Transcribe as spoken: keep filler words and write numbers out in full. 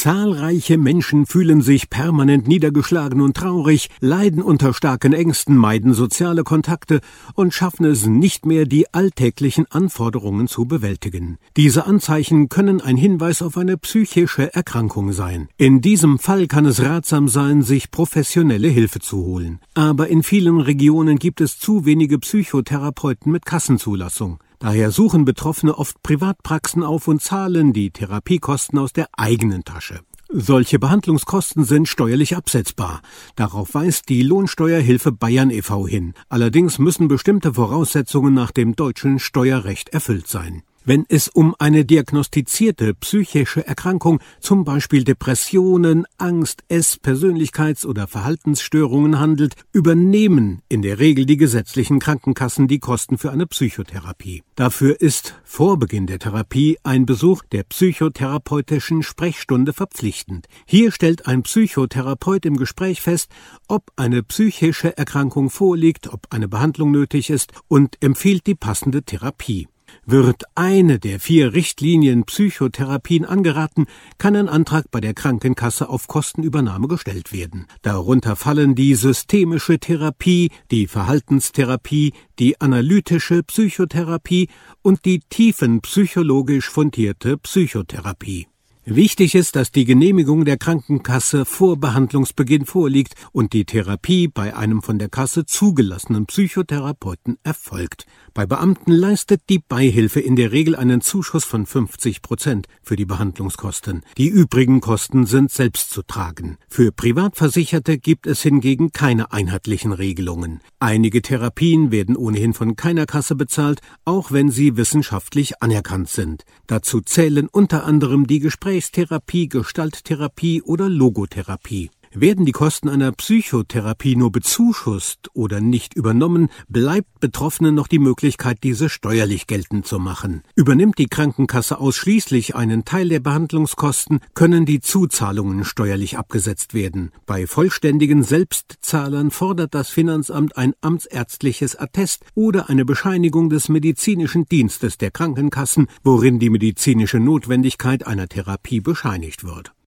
Zahlreiche Menschen fühlen sich permanent niedergeschlagen und traurig, leiden unter starken Ängsten, meiden soziale Kontakte und schaffen es nicht mehr, die alltäglichen Anforderungen zu bewältigen. Diese Anzeichen können ein Hinweis auf eine psychische Erkrankung sein. In diesem Fall kann es ratsam sein, sich professionelle Hilfe zu holen. Aber in vielen Regionen gibt es zu wenige Psychotherapeuten mit Kassenzulassung. Daher suchen Betroffene oft Privatpraxen auf und zahlen die Therapiekosten aus der eigenen Tasche. Solche Behandlungskosten sind steuerlich absetzbar. Darauf weist die Lohnsteuerhilfe Bayern e V hin. Allerdings müssen bestimmte Voraussetzungen nach dem deutschen Steuerrecht erfüllt sein. Wenn es um eine diagnostizierte psychische Erkrankung, zum Beispiel Depressionen, Angst, Ess-, Persönlichkeits- oder Verhaltensstörungen handelt, übernehmen in der Regel die gesetzlichen Krankenkassen die Kosten für eine Psychotherapie. Dafür ist vor Beginn der Therapie ein Besuch der psychotherapeutischen Sprechstunde verpflichtend. Hier stellt ein Psychotherapeut im Gespräch fest, ob eine psychische Erkrankung vorliegt, ob eine Behandlung nötig ist und empfiehlt die passende Therapie. Wird eine der vier Richtlinien Psychotherapien angeraten, kann ein Antrag bei der Krankenkasse auf Kostenübernahme gestellt werden. Darunter fallen die systemische Therapie, die Verhaltenstherapie, die analytische Psychotherapie und die tiefenpsychologisch fundierte Psychotherapie. Wichtig ist, dass die Genehmigung der Krankenkasse vor Behandlungsbeginn vorliegt und die Therapie bei einem von der Kasse zugelassenen Psychotherapeuten erfolgt. Bei Beamten leistet die Beihilfe in der Regel einen Zuschuss von fünfzig Prozent für die Behandlungskosten. Die übrigen Kosten sind selbst zu tragen. Für Privatversicherte gibt es hingegen keine einheitlichen Regelungen. Einige Therapien werden ohnehin von keiner Kasse bezahlt, auch wenn sie wissenschaftlich anerkannt sind. Dazu zählen unter anderem die Gesprächstherapie, Gestalttherapie oder Logotherapie. Werden die Kosten einer Psychotherapie nur bezuschusst oder nicht übernommen, bleibt Betroffenen noch die Möglichkeit, diese steuerlich geltend zu machen. Übernimmt die Krankenkasse ausschließlich einen Teil der Behandlungskosten, können die Zuzahlungen steuerlich abgesetzt werden. Bei vollständigen Selbstzahlern fordert das Finanzamt ein amtsärztliches Attest oder eine Bescheinigung des medizinischen Dienstes der Krankenkassen, worin die medizinische Notwendigkeit einer Therapie bescheinigt wird.